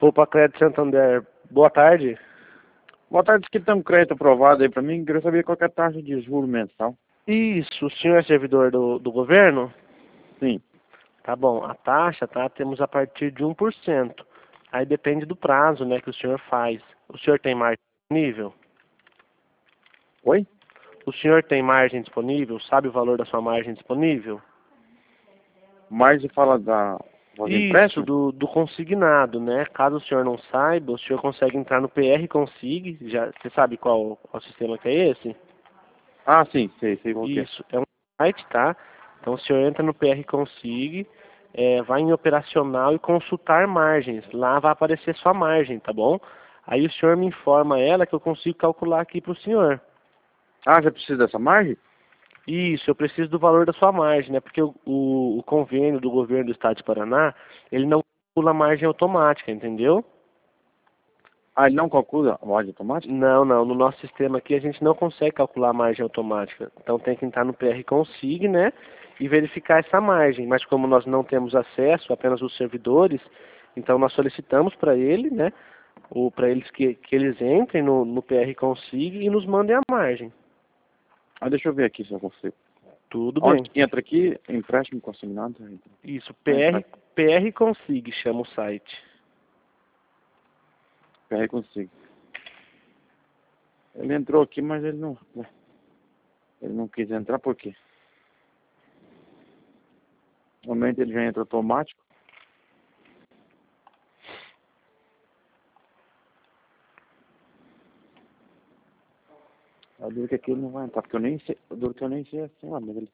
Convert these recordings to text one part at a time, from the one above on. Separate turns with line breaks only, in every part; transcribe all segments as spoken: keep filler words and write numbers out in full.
Poupa Crédito Santander, boa tarde.
Boa tarde, que tem um crédito aprovado aí pra mim, queria saber qual que é a taxa de juros mensal.
Isso, o senhor é servidor do, do governo?
Sim.
Tá bom, a taxa, tá, temos a partir de um por cento. Aí depende do prazo, né, que o senhor faz. O senhor tem margem disponível?
Oi?
O senhor tem margem disponível? Sabe o valor da sua margem disponível?
Margem fala da... fazer
Isso,
empréstimo?
do, do consignado, né? Caso o senhor não saiba, o senhor consegue entrar no P R Consig. Já, você sabe qual, qual sistema que é esse?
Ah, sim, sei, sei qual que é.
Isso, é um site, tá? Então o senhor entra no P R Consig, é, vai em operacional e consultar margens. Lá vai aparecer sua margem, tá bom? Aí o senhor me informa ela que eu consigo calcular aqui para o senhor.
Ah, já precisa dessa margem?
Isso, eu preciso do valor da sua margem, né? Porque o, o, o convênio do governo do estado de Paraná, ele não calcula margem automática, entendeu?
Ah, ele não calcula a margem automática?
Não, não. No nosso sistema aqui a gente não consegue calcular a margem automática. Então tem que entrar no P R Consig, né? E verificar essa margem. Mas como nós não temos acesso, apenas os servidores, então nós solicitamos para ele, né? Ou para eles que, que eles entrem no, no P R Consig e nos mandem a margem.
Ah, deixa eu ver aqui se eu consigo.
Tudo
Onde
bem.
que entra aqui? Empréstimo consignado?
Isso,
Ah,
P R, P R Consig chama o site.
P R consigo. Ele entrou aqui, mas ele não... Ele não quis entrar por quê? Normalmente ele já entra automático. A duro que aqui ele não vai entrar, porque eu nem sei, a duro que eu nem sei assim, ó, mas ele...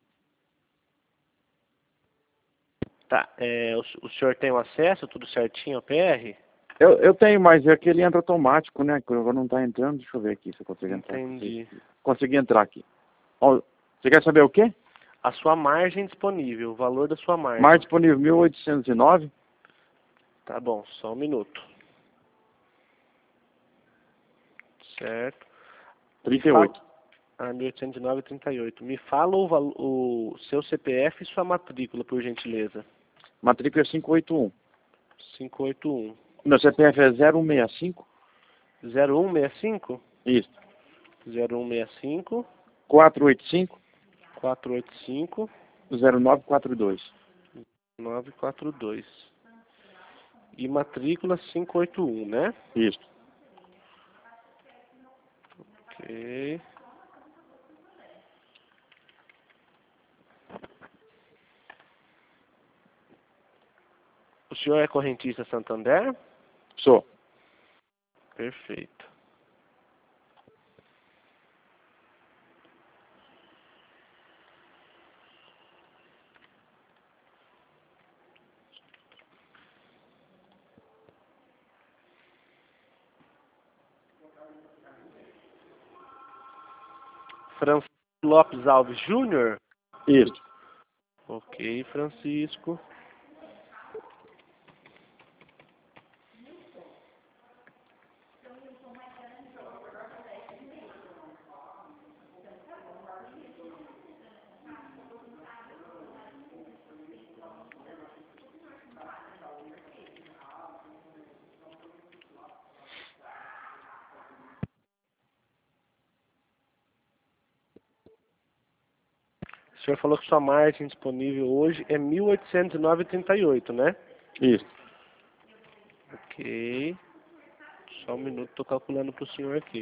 Tá, é, o, o senhor tem o acesso, tudo certinho ao P R?
Eu, eu tenho, mas é que ele entra automático, né? Que agora não tá entrando, deixa eu ver aqui se eu consigo entrar.
Entendi.
Consegui entrar aqui. Ó, você quer saber o quê?
A sua margem disponível, o valor da sua margem.
Mais disponível mil oitocentos e nove.
Tá bom, só um minuto. Certo.
trinta e oito.
Ah, mil oitocentos e nove e trinta e oito. Me fala o, valo- o seu C P F e sua matrícula, por gentileza.
Matrícula é quinhentos e oitenta e um.
cinco oito um.
Meu C P F é zero um seis cinco.
zero um seis cinco?
Isso.
zero um seis cinco,
quatrocentos e oitenta e cinco.
quatrocentos e oitenta e cinco,
zero nove quatro dois.
nove quatro dois. E matrícula quinhentos e oitenta e um, né?
Isso.
Ok. O senhor é correntista Santander?
Sou.
Perfeito. Francisco Lopes Alves Júnior?
Isso.
Ok, Francisco. O senhor falou que sua margem disponível hoje é mil oitocentos e nove e trinta e oito, né?
Isso.
Ok. Só um minuto, estou calculando para o senhor aqui.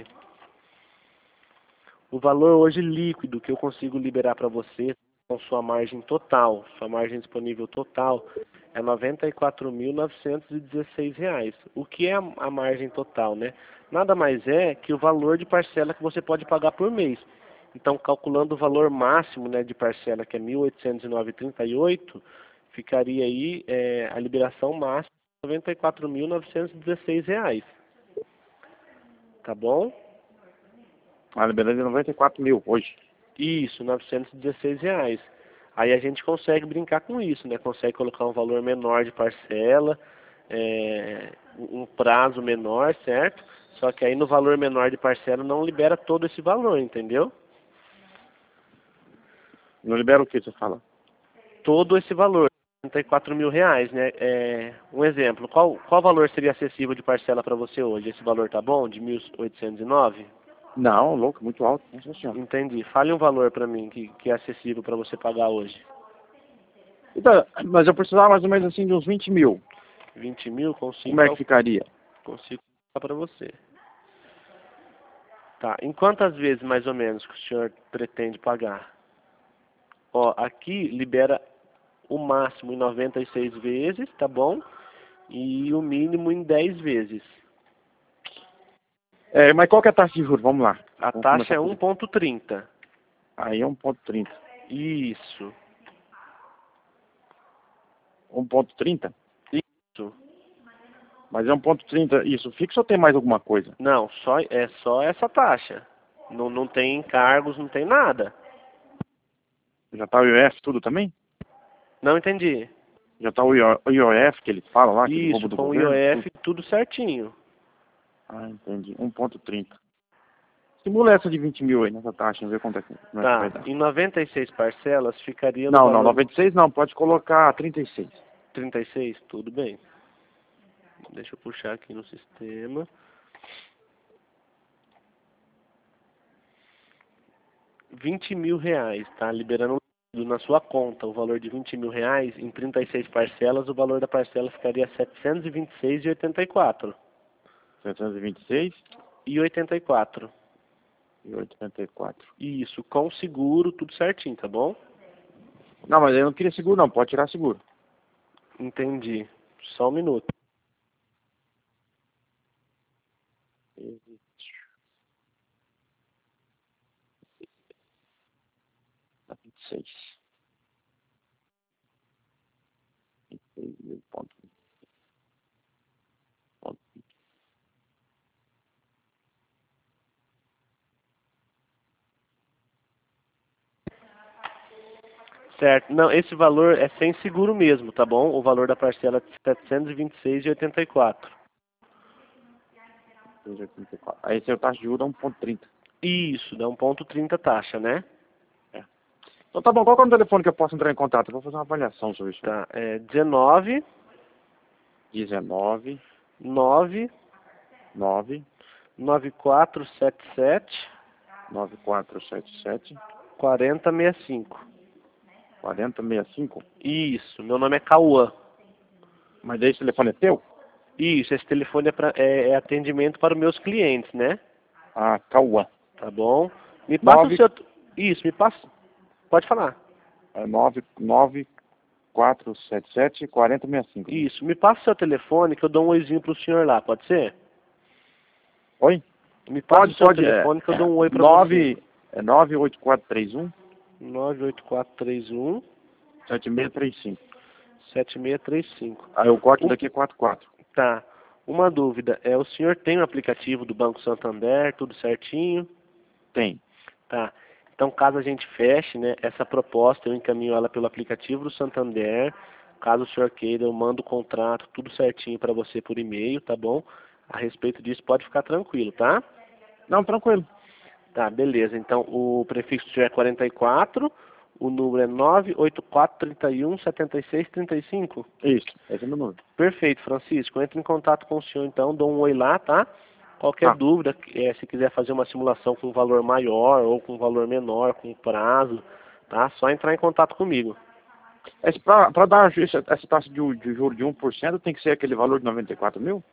O valor hoje líquido que eu consigo liberar para você, com sua margem total, sua margem disponível total, é noventa e quatro mil novecentos e dezesseis reais. O que é a, a margem total, né? Nada mais é que o valor de parcela que você pode pagar por mês. Então, calculando o valor máximo, né, de parcela, que é mil oitocentos e nove e trinta e oito, ficaria aí é, a liberação máxima de noventa e quatro mil novecentos e dezesseis reais. Tá bom?
A liberdade é noventa e quatro mil hoje.
Isso, novecentos e dezesseis reais. Aí a gente consegue brincar com isso, né? Consegue colocar um valor menor de parcela, é, um prazo menor, certo? Só que aí no valor menor de parcela não libera todo esse valor, entendeu?
Não libera o que você fala?
Todo esse valor. noventa e quatro mil reais, né? É, um exemplo, qual, qual valor seria acessível de parcela para você hoje? Esse valor tá bom, de mil oitocentos e nove?
Não, louco, muito alto. Nossa senhora.
Entendi. Fale um valor para mim que, que é acessível para você pagar hoje.
Então, mas eu precisava mais ou menos assim de uns vinte mil.
vinte mil, consigo,
Como é que ficaria?
consigo dar para você. Tá. Em quantas vezes, mais ou menos, que o senhor pretende pagar? Ó, aqui libera o máximo em noventa e seis vezes, tá bom? E o mínimo em dez vezes.
É, mas qual que é a taxa de juros? Vamos lá.
A
Vamos
taxa é
começar por
um
aí.
ponto trinta.
Aí é um ponto trinta.
Isso.
um ponto trinta?
Isso.
Mas é um ponto trinta, isso fixo ou tem mais alguma coisa?
Não, só, é só essa taxa. Não, não tem encargos, não tem nada.
Já tá o I O F tudo também?
Não entendi.
Já tá o I O F que ele fala lá, aquele roubo
Isso,
do
com o
governo?
I O F
Tudo.
tudo certinho.
Ah, entendi. um ponto trinta. Simula essa de vinte mil aí nessa taxa, vamos ver quanto é que, como é que vai
Tá,
dar.
em noventa e seis parcelas ficaria no
Não, não,
valor
noventa e seis não, pode colocar trinta e seis.
trinta e seis, tudo bem. Deixa eu puxar aqui no sistema. vinte mil reais, tá? Liberando na sua conta o valor de vinte mil reais em trinta e seis parcelas, o valor da parcela ficaria setecentos e vinte e seis e oitenta e quatro.
setecentos e vinte e seis
E oitenta e quatro.
e oitenta e quatro.
Isso, com seguro, tudo certinho, tá bom?
Não, mas eu não queria seguro não, pode tirar seguro.
Entendi. Só um minuto.
vinte e seis. vinte e seis mil ponto. Ponto.
Certo. Não, esse valor é sem seguro mesmo, tá bom? O valor da parcela é setecentos e vinte e seis e oitenta e quatro.
oitenta e quatro. Aí seu taxa de juros é um ponto trinta.
Isso, dá um ponto trinta taxa, né?
É. Então tá bom, qual que é o telefone que eu posso entrar em contato? Eu vou fazer uma avaliação sobre isso.
Tá, é dezenove,
dezenove,
nove,
nove,
nove quatro sete sete,
nove quatro sete sete,
quarenta sessenta e cinco.
quarenta sessenta e cinco.
Isso, meu nome é Cauã.
Mas daí esse telefone é teu?
Isso, esse telefone é, pra, é, é atendimento para os meus clientes, né?
Ah, Cauã.
Tá bom? Me passa
Nove-
o seu... Isso, me passa... Pode falar.
É nove nove quatro sete sete, quarenta sessenta e cinco.
Isso, me passa o seu telefone que eu dou um oizinho pro senhor lá, pode ser?
Oi?
Me passa
Pode,
o seu
pode.
telefone
É,
que eu dou um oi pra
nove, é nove oito quatro três um,
você. nove oito quatro três um,
sete seis três cinco.
sete seis três cinco.
Aí o corte
Um-
daqui é quatro quatro.
Tá. Uma dúvida, é o senhor tem o aplicativo do Banco Santander, tudo certinho?
Tem.
Tá. Então, caso a gente feche, né, essa proposta, eu encaminho ela pelo aplicativo do Santander. Caso o senhor queira, eu mando o contrato, tudo certinho para você por e-mail, tá bom? A respeito disso, pode ficar tranquilo, tá?
Não, tranquilo.
Tá, beleza. Então, o prefixo é quarenta e quatro, o número é nove oito quatro três um sete seis três cinco.
Isso, esse é meu número.
Perfeito, Francisco. Entre em contato com o senhor, então, dou um oi lá, tá? Qualquer
Tá.
dúvida, é, se quiser fazer uma simulação com um valor maior ou com um valor menor, com prazo, tá? Só entrar em contato comigo.
Para dar essa, essa taxa de, de juros de um por cento, tem que ser aquele valor de noventa e quatro mil?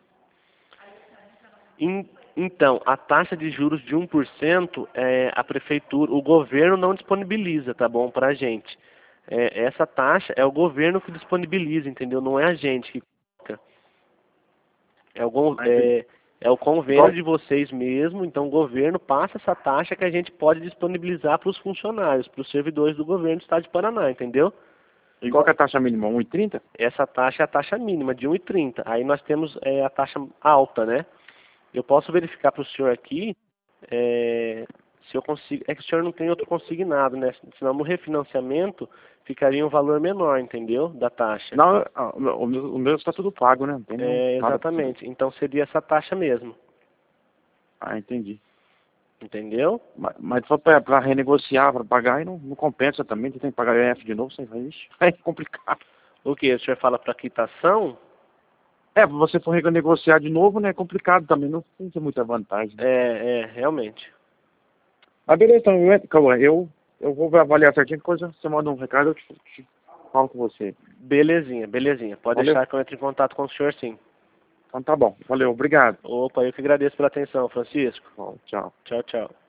Em- Então, a taxa de juros de um por cento, é, a prefeitura, o governo não disponibiliza, tá bom, pra gente. É, essa taxa é o governo que disponibiliza, entendeu? Não é a gente que coloca. É o, gon-
Ah, entendi.
é, é o convênio
Igual,
de vocês mesmo, então o governo passa essa taxa que a gente pode disponibilizar para os funcionários, para os servidores do governo do estado de Paraná, entendeu?
igual que a taxa mínima, um e trinta?
Essa taxa é a taxa mínima, de um e trinta. Aí nós temos é, a taxa alta, né? Eu posso verificar para o senhor aqui é, se eu consigo. É que o senhor não tem outro consignado, né? Senão no refinanciamento ficaria um valor menor, entendeu? Da taxa.
Não, ah, o meu, o meu está tudo pago, né? Não tem nenhum,
É,
nada pra fazer.
exatamente. Então seria essa taxa mesmo.
Ah, entendi.
Entendeu?
Mas, mas só para renegociar, para pagar, aí não, não compensa também. Você tem que pagar o I F de novo, você vai, ixi, aí é complicado.
O que? O senhor fala para quitação?
É, se você for renegociar de novo, né, é complicado também, não tem muita vantagem.
É, é, realmente.
Ah, beleza, então, eu, calma, eu, eu vou avaliar certinho, coisa, você manda um recado, eu te, te falo com você.
Belezinha, belezinha. Pode
Valeu.
deixar que eu entre em contato com o senhor, sim.
Então tá bom, valeu, obrigado.
Opa, eu que agradeço pela atenção, Francisco.
Bom, tchau.
Tchau, tchau.